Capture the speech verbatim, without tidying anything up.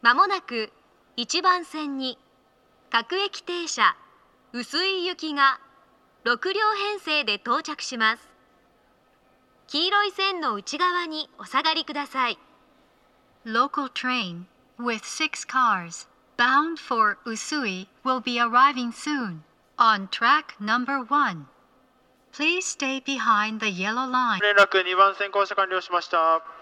まもなくいちばん線に各駅停車薄井行きがろく両編成で到着します。黄色い線の内側にお下がりください。 Local train with six cars bound for Usui will be arriving soon on track number one. Please stay behind the yellow line. 連絡にばん線降車完了しました。